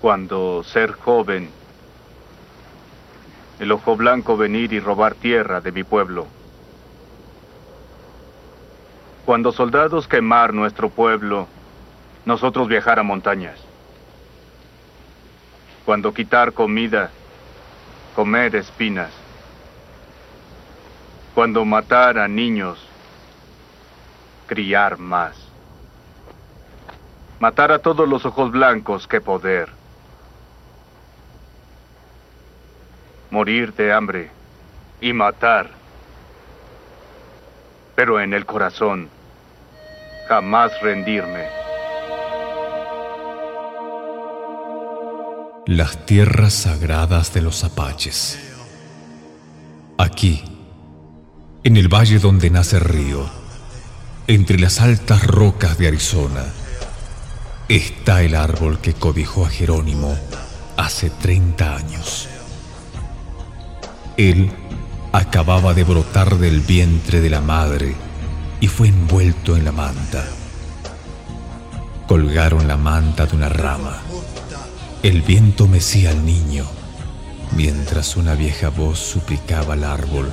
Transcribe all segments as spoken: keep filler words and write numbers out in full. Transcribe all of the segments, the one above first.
Cuando ser joven, el ojo blanco venir y robar tierra de mi pueblo. Cuando soldados quemar nuestro pueblo, nosotros viajar a montañas. Cuando quitar comida, comer espinas. Cuando matar a niños, criar más. Matar a todos los ojos blancos, qué poder. Morir de hambre y matar. Pero en el corazón, jamás rendirme. Las tierras sagradas de los apaches. Aquí, en el valle donde nace el río, entre las altas rocas de Arizona, está el árbol que cobijó a Jerónimo hace treinta años. Él acababa de brotar del vientre de la madre y fue envuelto en la manta. Colgaron la manta de una rama. El viento mecía al niño, mientras una vieja voz suplicaba al árbol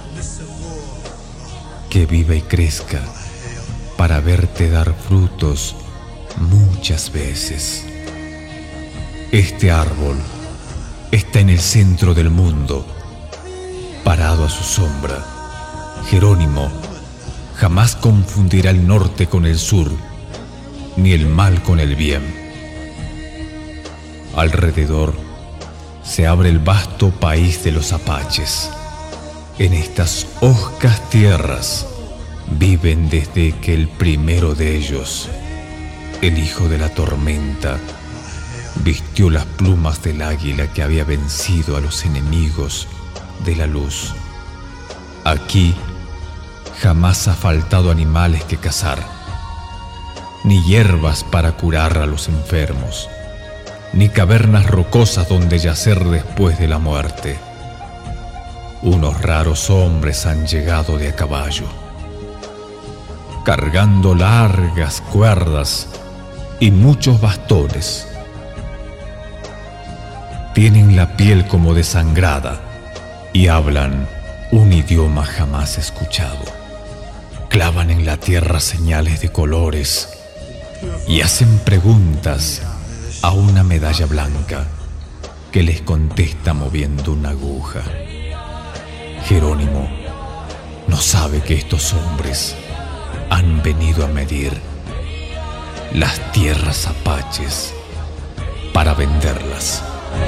que viva y crezca para verte dar frutos muchas veces. Este árbol está en el centro del mundo. Parado a su sombra, Jerónimo jamás confundirá el norte con el sur, ni el mal con el bien. Alrededor se abre el vasto país de los apaches. En estas hoscas tierras viven desde que el primero de ellos, el hijo de la tormenta, vistió las plumas del águila que había vencido a los enemigos de la luz. Aquí jamás ha faltado animales que cazar, ni hierbas para curar a los enfermos, ni cavernas rocosas donde yacer después de la muerte. Unos raros hombres han llegado de a caballo, cargando largas cuerdas y muchos bastones. Tienen la piel como desangrada y hablan un idioma jamás escuchado. Clavan en la tierra señales de colores y hacen preguntas a una medalla blanca que les contesta moviendo una aguja. Jerónimo no sabe que estos hombres han venido a medir las tierras apaches para venderlas.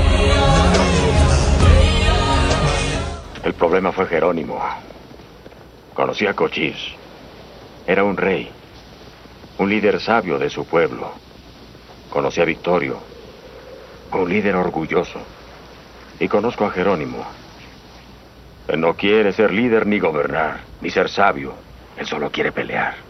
El problema fue Jerónimo. Conocía a Cochise. Era un rey, un líder sabio de su pueblo. Conocí a Victorio, un líder orgulloso. Y conozco a Jerónimo. Él no quiere ser líder ni gobernar, ni ser sabio. Él solo quiere pelear.